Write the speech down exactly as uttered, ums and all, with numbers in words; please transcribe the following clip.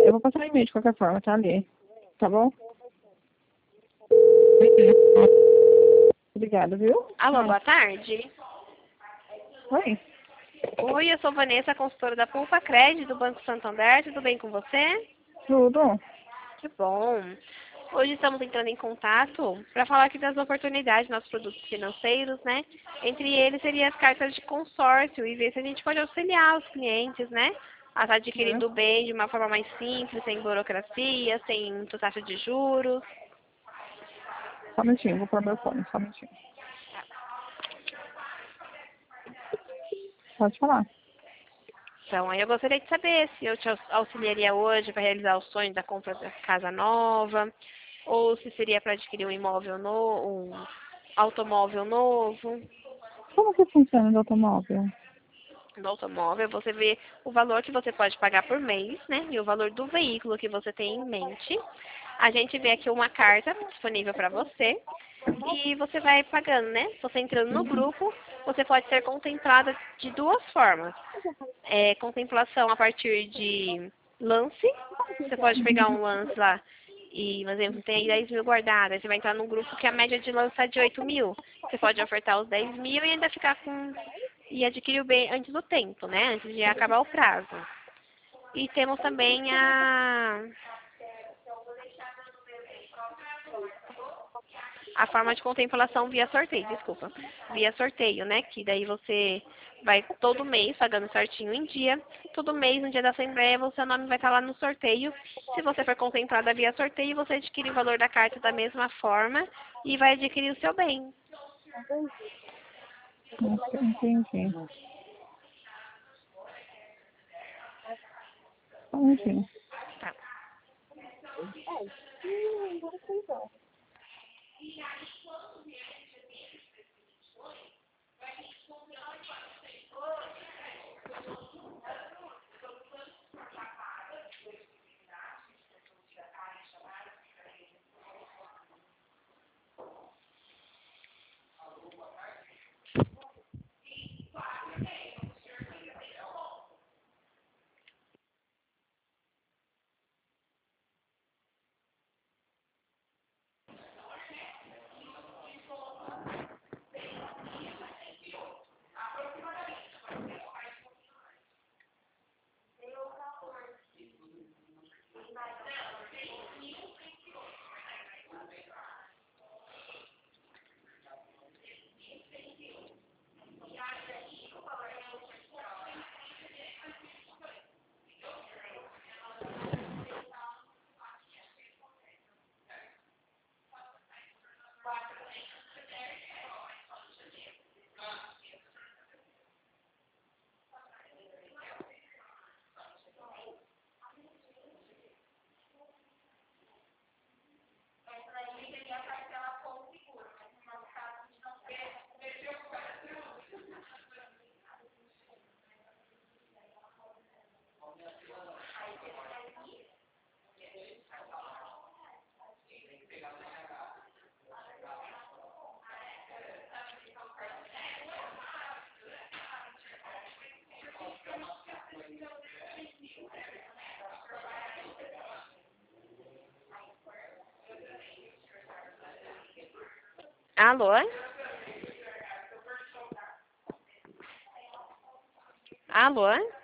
Eu vou passar e-mail de qualquer forma, tá, Lê? Tá bom? Obrigada, viu? Alô, Ah. boa tarde. Oi. Oi, eu sou Vanessa, consultora da Pulpa Cred, do Banco Santander. Tudo bem com você? Tudo. Que bom. Hoje estamos entrando em contato para falar aqui das oportunidades dos nossos produtos financeiros, né? Entre eles seriam as cartas de consórcio e ver se a gente pode auxiliar os clientes, né? A estar adquirindo o bem de uma forma mais simples, sem burocracia, sem muita taxa de juros. Só um minutinho, vou pôr meu fone, só um minutinho. Pode falar. Então, aí eu gostaria de saber se eu te aux- auxiliaria hoje para realizar o sonho da compra da casa nova, ou se seria para adquirir um imóvel novo, um automóvel novo. Como que funciona o automóvel? No automóvel, você vê o valor que você pode pagar por mês, né? E o valor do veículo que você tem em mente. A gente vê aqui uma carta disponível para você e você vai pagando, né? Você entrando no grupo, você pode ser contemplada de duas formas. É, contemplação a partir de lance. Você pode pegar um lance lá e, por exemplo, tem aí dez mil guardados. Aí você vai entrar num grupo que a média de lance é de oito mil. Você pode ofertar os dez mil e ainda ficar com... E adquirir o bem antes do tempo, né? Antes de acabar o prazo. E temos também a... A forma de contemplação via sorteio, desculpa. Via sorteio, né? Que daí você vai todo mês pagando certinho em dia. Todo mês, no dia da assembleia, o seu nome vai estar lá no sorteio. Se você for contemplada via sorteio, você adquire o valor da carta da mesma forma e vai adquirir o seu bem. Entendi. Só um minutinho. Tá. Alô? Alô?